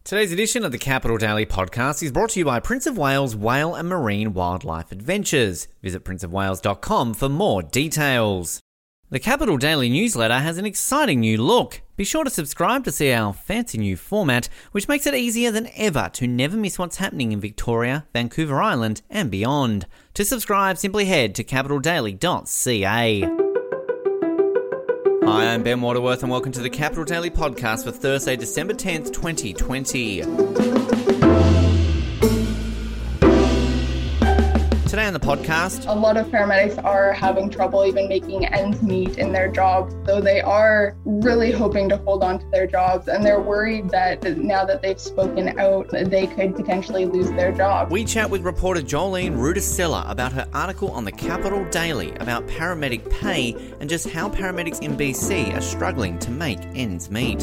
Today's edition of the Capital Daily podcast is brought to you by Prince of Wales Whale and Marine Wildlife Adventures. Visit princeofwales.com for more details. The Capital Daily newsletter has an exciting new look. Be sure to subscribe to see our fancy new format, which makes it easier than ever to never miss what's happening in Victoria, Vancouver Island and beyond. To subscribe, simply head to capitaldaily.ca. Hi, I'm Ben Waterworth and welcome to the Capital Daily podcast for Thursday, December 10th, 2020. Today on the podcast, a lot of paramedics are having trouble even making ends meet in their jobs. So they are really hoping to hold on to their jobs, and they're worried that now that they've spoken out, they could potentially lose their job. We chat with reporter Jolene Rudisella about her article on the Capital Daily about paramedic pay and just how paramedics in BC are struggling to make ends meet.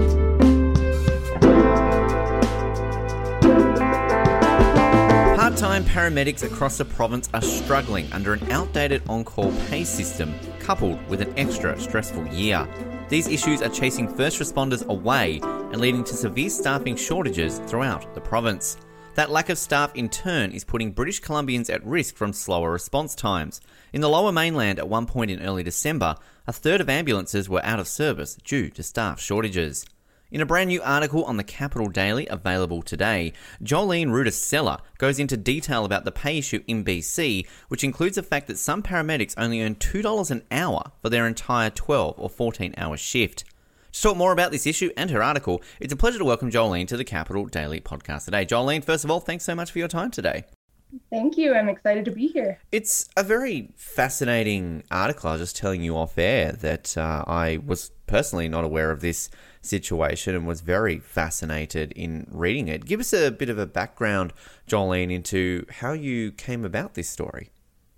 Part-time paramedics across the province are struggling under an outdated on-call pay system coupled with an extra stressful year. These issues are chasing first responders away and leading to severe staffing shortages throughout the province. That lack of staff in turn is putting British Columbians at risk from slower response times. In the Lower Mainland at one point in early December, a third of ambulances were out of service due to staff shortages. In a brand new article on the Capital Daily available today, Jolene Rudisella goes into detail about the pay issue in BC, which includes the fact that some paramedics only earn $2 an hour for their entire 12 or 14-hour shift. To talk more about this issue and her article, it's a pleasure to welcome Jolene to the Capital Daily podcast today. Jolene, first of all, thanks so much for your time today. Thank you. I'm excited to be here. It's a very fascinating article. I was just telling you off air that I was personally not aware of this situation and was very fascinated in reading it. Give us a bit of a background, Jolene, into how you came about this story.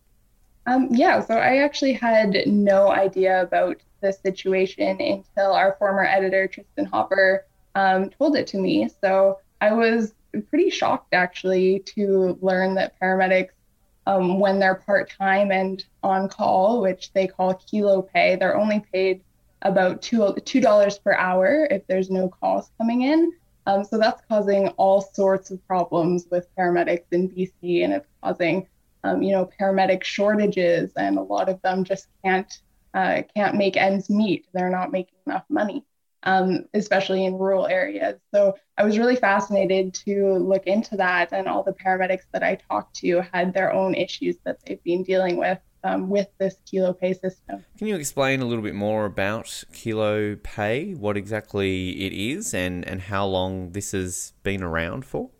So I actually had no idea about this situation until our former editor, Tristan Hopper, told it to me. So I was pretty shocked, actually, to learn that paramedics, when they're part-time and on call, which they call kilo pay, they're only paid about $2 per hour if there's no calls coming in. So that's causing all sorts of problems with paramedics in BC, and it's causing, paramedic shortages, and a lot of them just can't make ends meet. They're not making enough money, especially in rural areas. So I was really fascinated to look into that, and all the paramedics that I talked to had their own issues that they've been dealing with this kilo pay system. Can you explain a little bit more about kilo pay, what exactly it is, and how long this has been around for?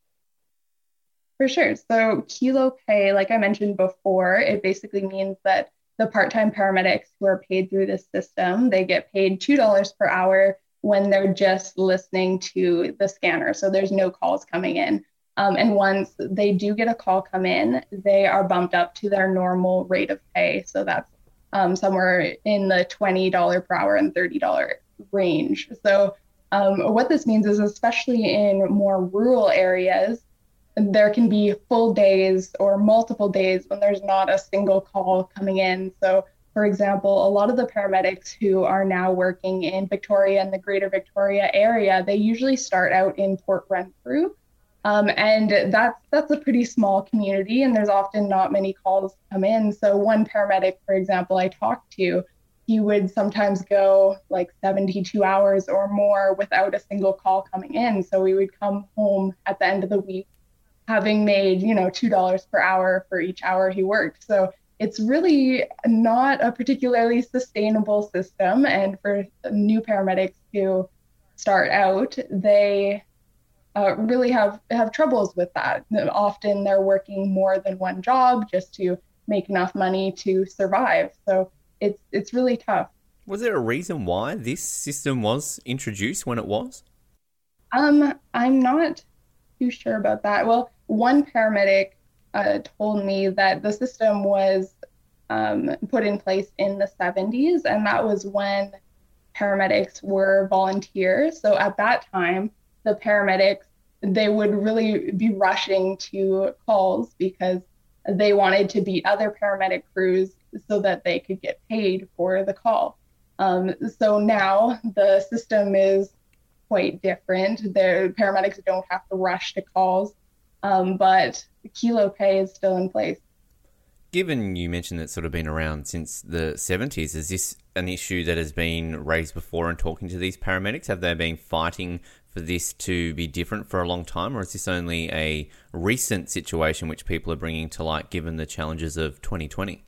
For sure. So kilo pay, like I mentioned before, it basically means that the part-time paramedics who are paid through this system, they get paid $2 per hour when they're just listening to the scanner. So there's no calls coming in. And once they do get a call come in, they are bumped up to their normal rate of pay. So that's somewhere in the $20 per hour and $30 range. So what this means is, especially in more rural areas, there can be full days or multiple days when there's not a single call coming in. So, for example, a lot of the paramedics who are now working in Victoria and the Greater Victoria area, they usually start out in Port Renfrew. And that's a pretty small community, and there's often not many calls come in. So one paramedic, for example, I talked to, he would sometimes go like 72 hours or more without a single call coming in. So we would come home at the end of the week having made, $2 per hour for each hour he worked. So it's really not a particularly sustainable system. And for new paramedics who start out, they really have troubles with that. Often they're working more than one job just to make enough money to survive. So it's really tough. Was there a reason why this system was introduced when it was? I'm not too sure about that. Well, one paramedic told me that the system was put in place in the 70s, and that was when paramedics were volunteers. So at that time, the paramedics, they would really be rushing to calls because they wanted to beat other paramedic crews so that they could get paid for the call. So now the system is quite different. The paramedics don't have to rush to calls, but Kilo Pay is still in place. Given you mentioned it's sort of been around since the 70s, is this an issue that has been raised before in talking to these paramedics? Have they been fighting for this to be different for a long time, or is this only a recent situation which people are bringing to light given the challenges of 2020?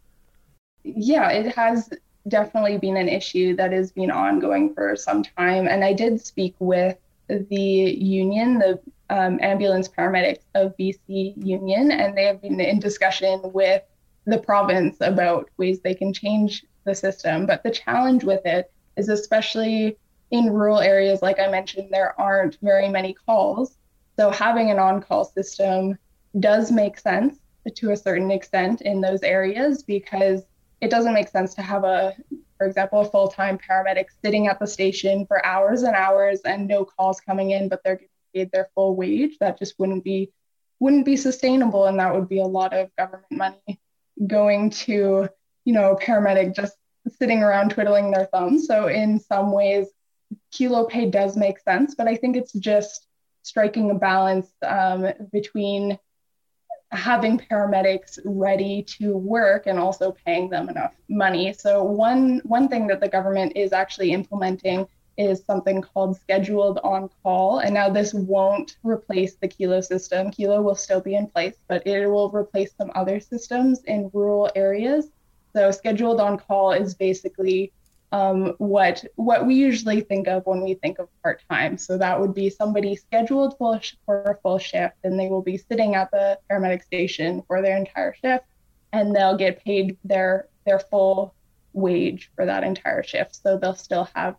Yeah, it has definitely been an issue that has been ongoing for some time. And I did speak with the union, the Ambulance Paramedics of BC Union, and they have been in discussion with the province about ways they can change the system. But the challenge with it is, especially in rural areas, like I mentioned, there aren't very many calls. So having an on-call system does make sense to a certain extent in those areas, because it doesn't make sense to have for example, a full-time paramedic sitting at the station for hours and hours and no calls coming in, but they're getting paid their full wage. That just wouldn't be sustainable, and that would be a lot of government money going to, a paramedic just sitting around twiddling their thumbs. So in some ways, Kilo Pay does make sense, but I think it's just striking a balance between having paramedics ready to work and also paying them enough money. So one thing that the government is actually implementing is something called scheduled on call. And now this won't replace the Kilo system. Kilo will still be in place, but it will replace some other systems in rural areas. So scheduled on call is basically what we usually think of when we think of part-time. So that would be somebody scheduled for a full shift, and they will be sitting at the paramedic station for their entire shift, and they'll get paid their full wage for that entire shift. So they'll still have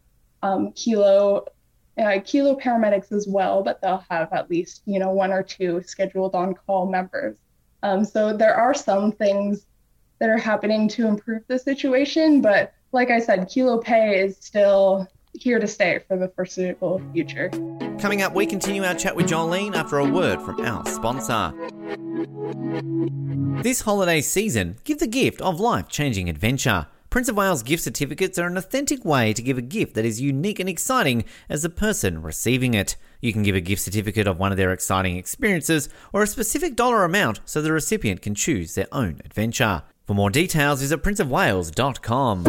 Kilo paramedics as well, but they'll have at least, one or two scheduled on-call members. So there are some things that are happening to improve the situation, but like I said, Kilo Pay is still here to stay for the foreseeable future. Coming up, we continue our chat with Jolene after a word from our sponsor. This holiday season, give the gift of life-changing adventure. Prince of Wales gift certificates are an authentic way to give a gift that is unique and exciting as the person receiving it. You can give a gift certificate of one of their exciting experiences or a specific dollar amount so the recipient can choose their own adventure. For more details, visit princeofwales.com.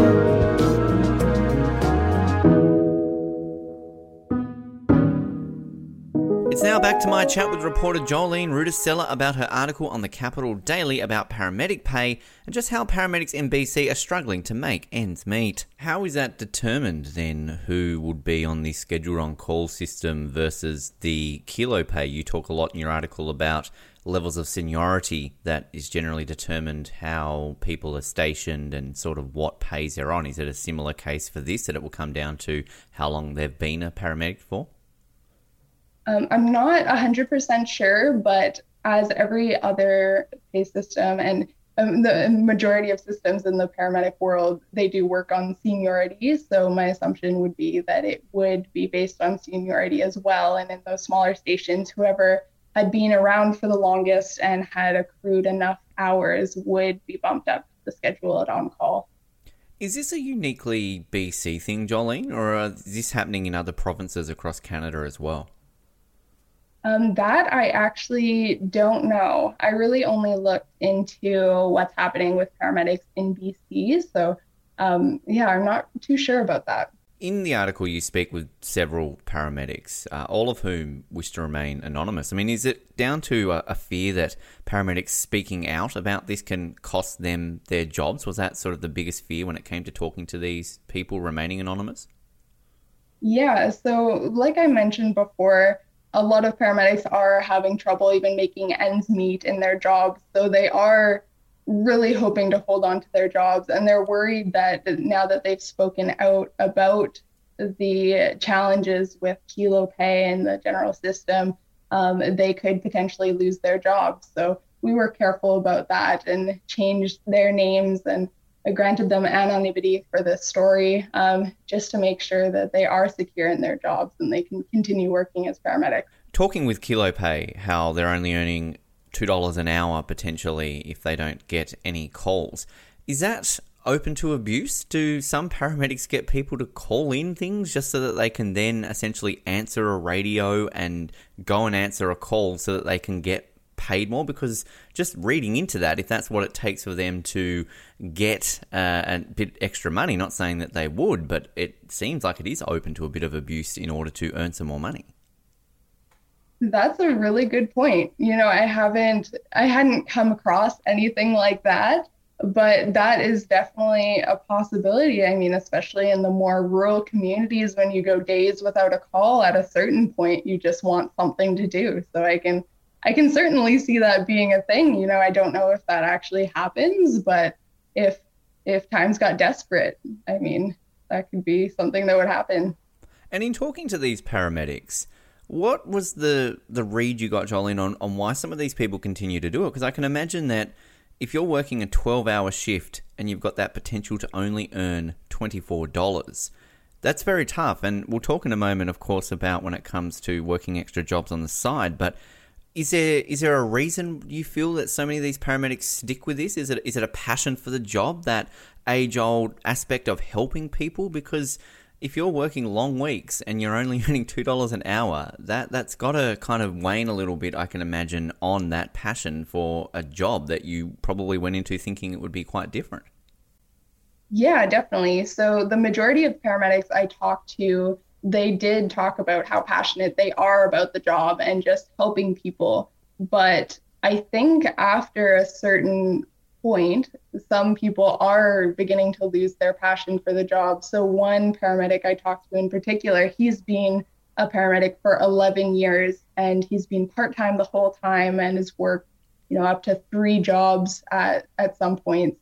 It's now back to my chat with reporter Jolene Rudisella about her article on the Capital Daily about paramedic pay and just how paramedics in BC are struggling to make ends meet. How is that determined then, who would be on the scheduled on-call system versus the Kilo Pay? You talk a lot in your article about levels of seniority that is generally determined how people are stationed and sort of what pays they're on. Is it a similar case for this, that it will come down to how long they've been a paramedic for? I'm not 100% sure, but as every other pay system and the majority of systems in the paramedic world, they do work on seniority. So my assumption would be that it would be based on seniority as well. And in those smaller stations, whoever had been around for the longest and had accrued enough hours would be bumped up to the schedule at on-call. Is this a uniquely BC thing, Jolene, or is this happening in other provinces across Canada as well? That I actually don't know. I really only looked into what's happening with paramedics in BC. So, I'm not too sure about that. In the article, you speak with several paramedics, all of whom wish to remain anonymous. I mean, is it down to a fear that paramedics speaking out about this can cost them their jobs? Was that sort of the biggest fear when it came to talking to these people remaining anonymous? Yeah, so like I mentioned before, a lot of paramedics are having trouble even making ends meet in their jobs. So they are really hoping to hold on to their jobs, and they're worried that now that they've spoken out about the challenges with Kilo Pay and the general system, they could potentially lose their jobs. So we were careful about that and changed their names and granted them anonymity for this story, just to make sure that they are secure in their jobs and they can continue working as paramedics. Talking with Kilo Pay, how they're only earning $2 an hour potentially if they don't get any calls. Is that open to abuse? Do some paramedics get people to call in things just so that they can then essentially answer a radio and go and answer a call so that they can get paid more? Because just reading into that, if that's what it takes for them to get a bit extra money, not saying that they would, but it seems like it is open to a bit of abuse in order to earn some more money. That's a really good point. I hadn't come across anything like that, but that is definitely a possibility. I mean, especially in the more rural communities, when you go days without a call, at a certain point, you just want something to do. So I can certainly see that being a thing. I don't know if that actually happens, but if times got desperate, I mean, that could be something that would happen. And in talking to these paramedics, what was the read you got, Jolene, on why some of these people continue to do it? Because I can imagine that if you're working a 12-hour shift and you've got that potential to only earn $24, that's very tough. And we'll talk in a moment, of course, about when it comes to working extra jobs on the side. But is there a reason you feel that so many of these paramedics stick with this? Is it a passion for the job, that age-old aspect of helping people? Because if you're working long weeks and you're only earning $2 an hour, that's got to kind of wane a little bit, I can imagine, on that passion for a job that you probably went into thinking it would be quite different. Yeah, definitely. So the majority of paramedics I talked to, they did talk about how passionate they are about the job and just helping people. But I think after a certain point, some people are beginning to lose their passion for the job. So one paramedic I talked to in particular, he's been a paramedic for 11 years and he's been part-time the whole time and has worked, up to 3 jobs at some points.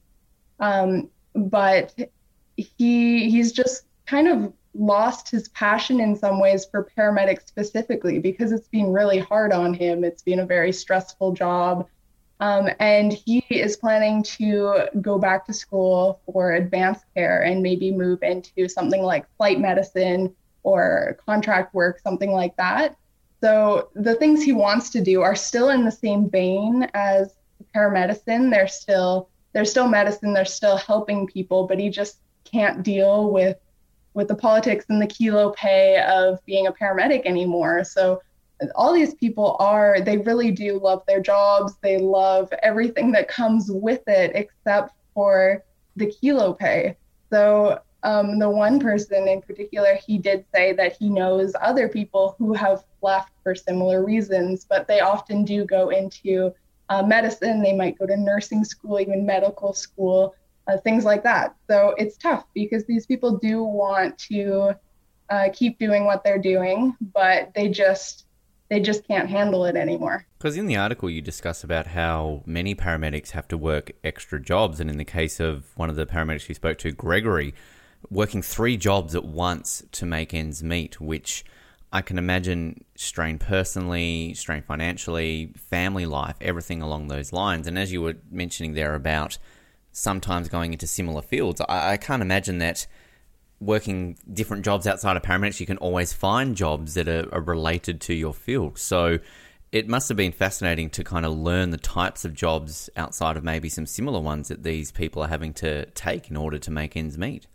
But he's just kind of lost his passion in some ways for paramedics specifically because it's been really hard on him. It's been a very stressful job. And he is planning to go back to school for advanced care and maybe move into something like flight medicine or contract work, something like that. So the things he wants to do are still in the same vein as paramedicine. They're still medicine, they're still helping people, but he just can't deal with the politics and the kilo pay of being a paramedic anymore. So all these people they really do love their jobs. They love everything that comes with it, except for the kilo pay. So the one person in particular, he did say that he knows other people who have left for similar reasons, but they often do go into medicine. They might go to nursing school, even medical school, things like that. So it's tough because these people do want to keep doing what they're doing, but they just can't handle it anymore. Because in the article you discuss about how many paramedics have to work extra jobs, and in the case of one of the paramedics you spoke to, Gregory, working 3 jobs at once to make ends meet, which I can imagine strain personally, strain financially, family life, everything along those lines. And as you were mentioning there about sometimes going into similar fields, I can't imagine that working different jobs outside of paramedics, you can always find jobs that are related to your field. So it must have been fascinating to kind of learn the types of jobs outside of maybe some similar ones that these people are having to take in order to make ends meet.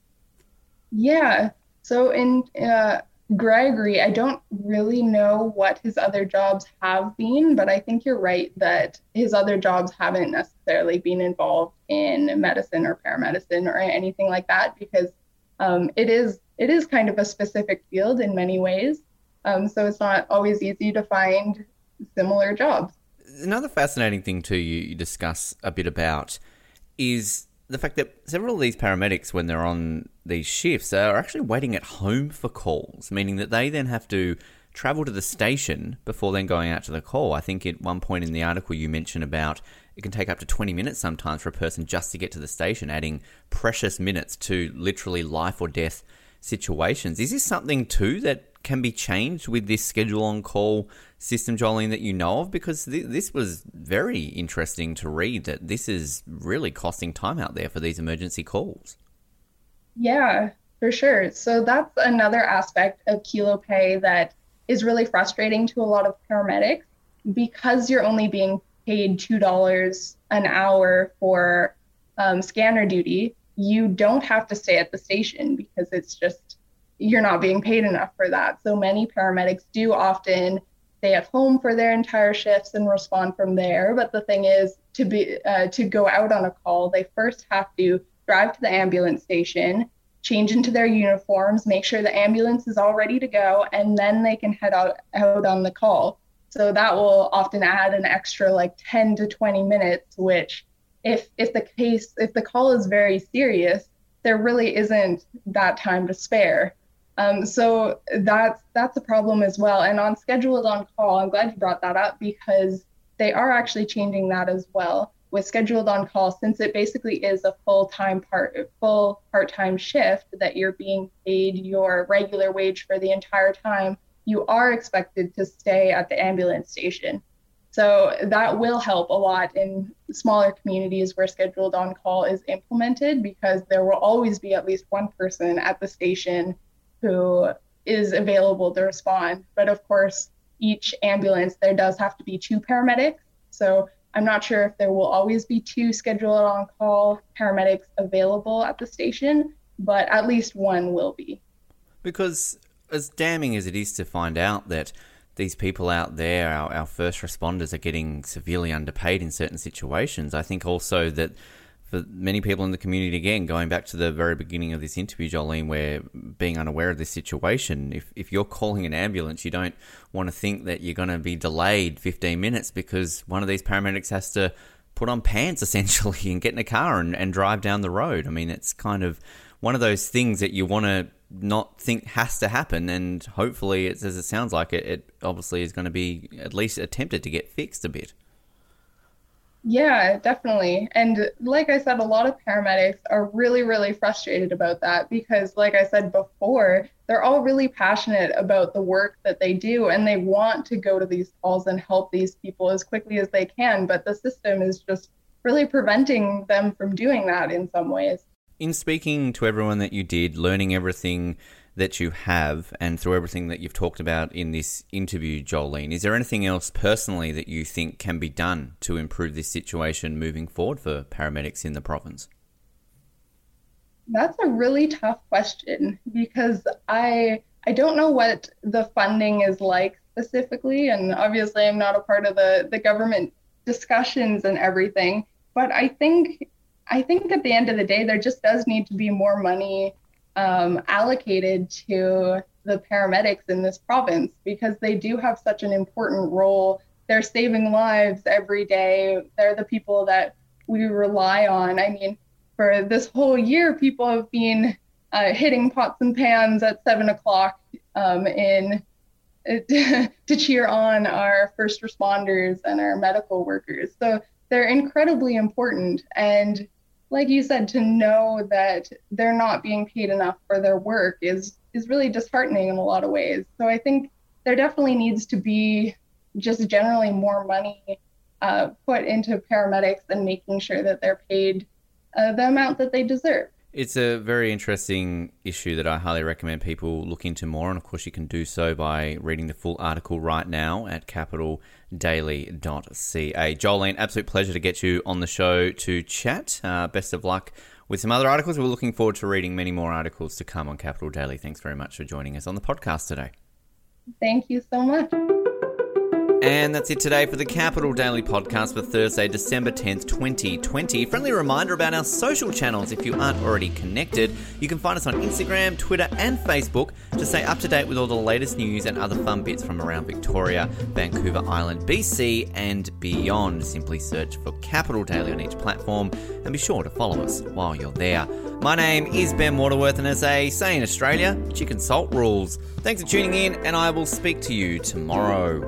Yeah. So in Gregory, I don't really know what his other jobs have been, but I think you're right that his other jobs haven't necessarily been involved in medicine or paramedicine or anything like that, because it is kind of a specific field in many ways. So it's not always easy to find similar jobs. Another fascinating thing too you discuss a bit about is the fact that several of these paramedics, when they're on these shifts, are actually waiting at home for calls, meaning that they then have to travel to the station before then going out to the call. I think at one point in the article you mentioned about it can take up to 20 minutes sometimes for a person just to get to the station, adding precious minutes to literally life or death situations. Is this something too that can be changed with this schedule on call system, Jolene, that you know of? Because this was very interesting to read, that this is really costing time out there for these emergency calls. Yeah, for sure. So that's another aspect of kilo pay that is really frustrating to a lot of paramedics, because you're only being paid $2 an hour for scanner duty, you don't have to stay at the station because it's just, you're not being paid enough for that. So many paramedics do often stay at home for their entire shifts and respond from there. But the thing is, to go out on a call, they first have to drive to the ambulance station, change into their uniforms, make sure the ambulance is all ready to go, and then they can head out on the call. So that will often add an extra like 10 to 20 minutes, which if the call is very serious, there really isn't that time to spare. So that's a problem as well. And on scheduled on call, I'm glad you brought that up because they are actually changing that as well. With scheduled on call, since it basically is a full part-time shift that you're being paid your regular wage for the entire time, you are expected to stay at the ambulance station. So that will help a lot in smaller communities where scheduled on call is implemented, because there will always be at least one person at the station who is available to respond. But of course, each ambulance, there does have to be 2 paramedics. So I'm not sure if there will always be 2 scheduled on call paramedics available at the station, but at least one will be. Because as damning as it is to find out that these people out there, our first responders, are getting severely underpaid in certain situations, I think also that for many people in the community, again, going back to the very beginning of this interview, Jolene, where being unaware of this situation, if you're calling an ambulance, you don't want to think that you're going to be delayed 15 minutes because one of these paramedics has to put on pants, essentially, and get in a car and drive down the road. I mean, it's kind of one of those things that you want to not think has to happen, and hopefully, as it sounds like it obviously is going to be at least attempted to get fixed a bit. Yeah, definitely. And like I said, a lot of paramedics are really, really frustrated about that because, like I said before, they're all really passionate about the work that they do and they want to go to these calls and help these people as quickly as they can. But the system is just really preventing them from doing that in some ways. In speaking to everyone that you did, learning everything that you have, and through everything that you've talked about in this interview, Jolene, is there anything else personally that you think can be done to improve this situation moving forward for paramedics in the province? That's a really tough question because I don't know what the funding is like specifically, and obviously I'm not a part of the government discussions and everything, but I think at the end of the day, there just does need to be more money allocated to the paramedics in this province because they do have such an important role. They're saving lives every day. They're the people that we rely on. I mean, for this whole year, people have been hitting pots and pans at 7:00 to cheer on our first responders and our medical workers. So they're incredibly important. And like you said, to know that they're not being paid enough for their work is really disheartening in a lot of ways. So I think there definitely needs to be just generally more money put into paramedics and making sure that they're paid the amount that they deserve. It's a very interesting issue that I highly recommend people look into more. And of course, you can do so by reading the full article right now at capitaldaily.ca. Jolene, absolute pleasure to get you on the show to chat. Best of luck with some other articles. We're looking forward to reading many more articles to come on Capital Daily. Thanks very much for joining us on the podcast today. Thank you so much. And that's it today for the Capital Daily Podcast for Thursday, December 10th, 2020. Friendly reminder about our social channels. If you aren't already connected, you can find us on Instagram, Twitter and Facebook to stay up to date with all the latest news and other fun bits from around Victoria, Vancouver Island, BC and beyond. Simply search for Capital Daily on each platform and be sure to follow us while you're there. My name is Ben Waterworth, and as they say in Australia, chicken salt rules. Thanks for tuning in, and I will speak to you tomorrow.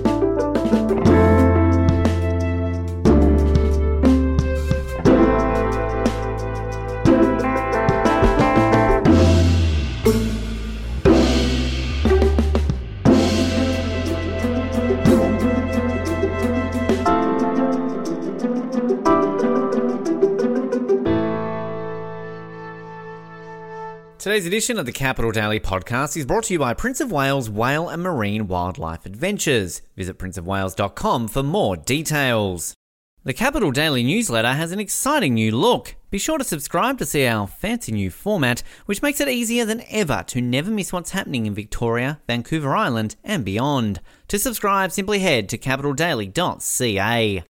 Today's edition of the Capital Daily Podcast is brought to you by Prince of Wales Whale and Marine Wildlife Adventures. Visit princeofwales.com for more details. The Capital Daily newsletter has an exciting new look. Be sure to subscribe to see our fancy new format, which makes it easier than ever to never miss what's happening in Victoria, Vancouver Island, and beyond. To subscribe, simply head to capitaldaily.ca.